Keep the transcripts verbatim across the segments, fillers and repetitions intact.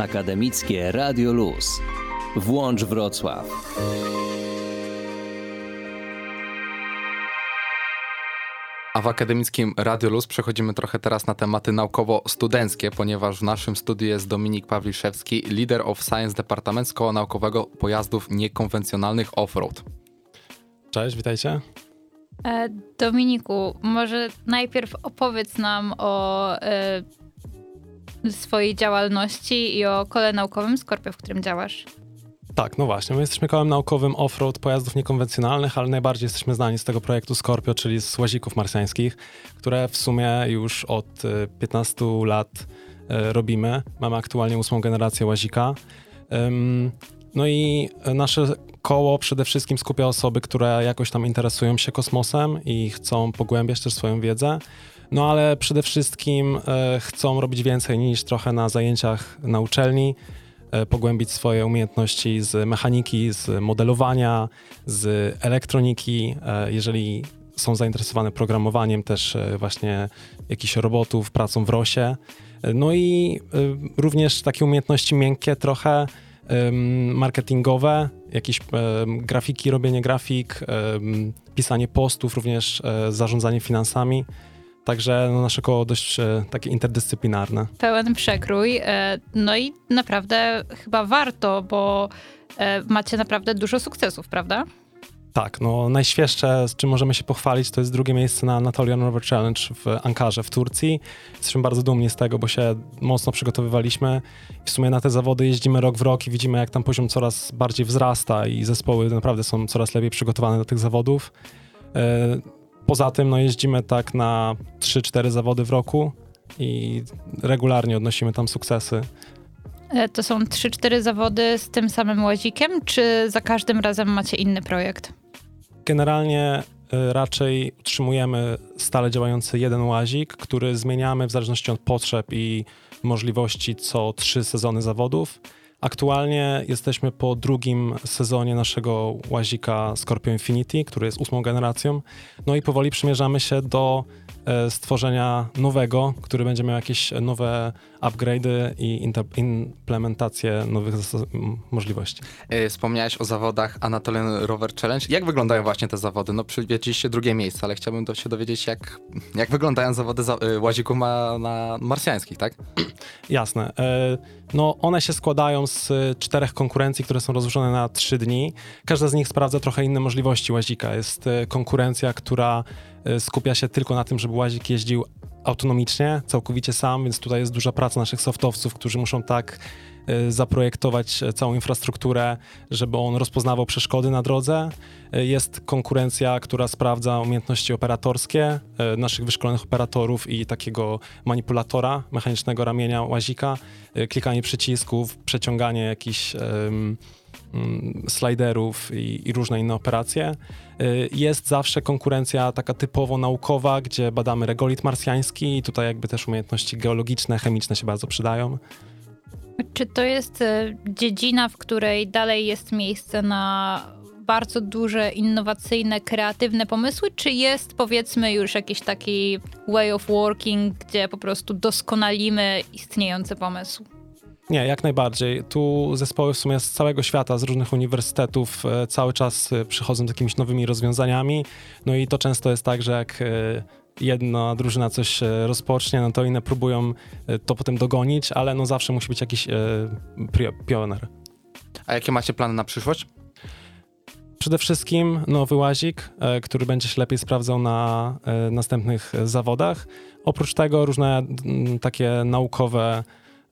Akademickie Radio Luz. Włącz Wrocław. A w Akademickim Radio Luz przechodzimy trochę teraz na tematy naukowo-studenckie, ponieważ w naszym studiu jest Dominik Pawliszewski, Leader of Science Department z Koła Naukowego Pojazdów Niekonwencjonalnych Offroad. Cześć, witajcie. E, Dominiku, może najpierw opowiedz nam o e, swojej działalności i o Kole Naukowym Scorpio, w którym działasz. Tak, no właśnie, my jesteśmy kołem naukowym off-road pojazdów niekonwencjonalnych, ale najbardziej jesteśmy znani z tego projektu Scorpio, czyli z łazików marsjańskich, które w sumie już od piętnastu lat robimy. Mamy aktualnie ósmą generację łazika. No i nasze koło przede wszystkim skupia osoby, które jakoś tam interesują się kosmosem i chcą pogłębiać też swoją wiedzę. No ale przede wszystkim chcą robić więcej niż trochę na zajęciach na uczelni, pogłębić swoje umiejętności z mechaniki, z modelowania, z elektroniki, jeżeli są zainteresowane programowaniem też właśnie jakichś robotów, pracą w rosie. No i również takie umiejętności miękkie trochę, marketingowe, jakieś grafiki, robienie grafik, pisanie postów, również zarządzanie finansami. Także no, nasze koło dość e, takie interdyscyplinarne. Pełen przekrój. E, no i naprawdę chyba warto, bo e, macie naprawdę dużo sukcesów, prawda? Tak, no najświeższe, z czym możemy się pochwalić, to jest drugie miejsce na Anatolian Rover Challenge w Ankarze w Turcji. Jesteśmy bardzo dumni z tego, bo się mocno przygotowywaliśmy. W sumie na te zawody jeździmy rok w rok i widzimy, jak tam poziom coraz bardziej wzrasta i zespoły naprawdę są coraz lepiej przygotowane do tych zawodów. E, Poza tym no, jeździmy tak na trzy cztery zawody w roku i regularnie odnosimy tam sukcesy. To są trzy cztery zawody z tym samym łazikiem, czy za każdym razem macie inny projekt? Generalnie y, raczej utrzymujemy stale działający jeden łazik, który zmieniamy w zależności od potrzeb i możliwości co trzy sezony zawodów. Aktualnie jesteśmy po drugim sezonie naszego łazika Scorpio Infinity, który jest ósmą generacją. No i powoli przymierzamy się do e, stworzenia nowego, który będzie miał jakieś nowe upgrade'y i inter- implementację nowych zas- możliwości. Yy, wspomniałeś o zawodach Anatolian Rover Challenge. Jak wyglądają właśnie te zawody? No przywiedzieliście drugie miejsce, ale chciałbym do, się dowiedzieć, jak, jak wyglądają zawody za, yy, łazików ma, na marsjańskich, tak? Jasne. E, no one się składają z czterech konkurencji, które są rozłożone na trzy dni. Każda z nich sprawdza trochę inne możliwości łazika. Jest konkurencja, która skupia się tylko na tym, żeby łazik jeździł autonomicznie, całkowicie sam, więc tutaj jest duża praca naszych softowców, którzy muszą tak zaprojektować całą infrastrukturę, żeby on rozpoznawał przeszkody na drodze. Jest konkurencja, która sprawdza umiejętności operatorskie naszych wyszkolonych operatorów i takiego manipulatora mechanicznego ramienia łazika, klikanie przycisków, przeciąganie jakichś um, um, sliderów i, i różne inne operacje. Jest zawsze konkurencja taka typowo naukowa, gdzie badamy regolit marsjański i tutaj jakby też umiejętności geologiczne, chemiczne się bardzo przydają. Czy to jest dziedzina, w której dalej jest miejsce na bardzo duże, innowacyjne, kreatywne pomysły, czy jest powiedzmy już jakiś taki way of working, gdzie po prostu doskonalimy istniejący pomysł? Nie, jak najbardziej. Tu zespoły w sumie z całego świata, z różnych uniwersytetów cały czas przychodzą z jakimiś nowymi rozwiązaniami. No i to często jest tak, że jak jedna drużyna coś rozpocznie, no to inne próbują to potem dogonić, ale no zawsze musi być jakiś pioner. A jakie macie plany na przyszłość? Przede wszystkim nowy łazik, który będzie się lepiej sprawdzał na następnych zawodach. Oprócz tego różne takie naukowe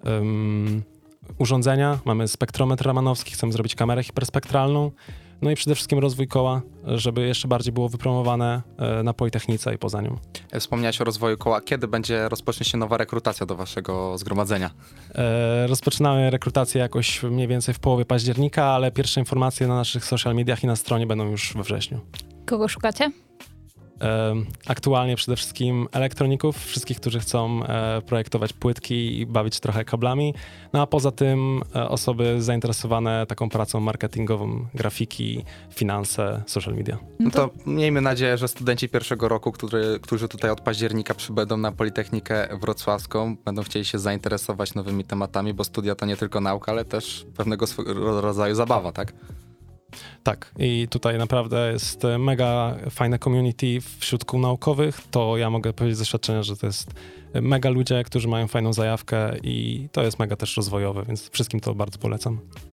um, urządzenia. Mamy spektrometr ramanowski, chcemy zrobić kamerę hiperspektralną. No i przede wszystkim rozwój koła, żeby jeszcze bardziej było wypromowane na Politechnice i poza nią. Wspomniałeś o rozwoju koła. Kiedy będzie rozpocznie się nowa rekrutacja do waszego zgromadzenia? E, rozpoczynamy rekrutację jakoś mniej więcej w połowie października, ale pierwsze informacje na naszych social mediach i na stronie będą już we wrześniu. Kogo szukacie? e, aktualnie przede wszystkim elektroników, wszystkich, którzy chcą e, projektować płytki i bawić się trochę kablami. No a poza tym e, osoby zainteresowane taką pracą marketingową, grafiki, finanse, social media. No to miejmy nadzieję, że studenci pierwszego roku, który, którzy tutaj od października przybędą na Politechnikę Wrocławską, będą chcieli się zainteresować nowymi tematami, bo studia to nie tylko nauka, ale też pewnego swego rodzaju zabawa, tak? Tak, i tutaj naprawdę jest mega fajne community wśród kół naukowych. To ja mogę powiedzieć z doświadczenia, że to jest mega ludzie, którzy mają fajną zajawkę i to jest mega też rozwojowe, więc wszystkim to bardzo polecam.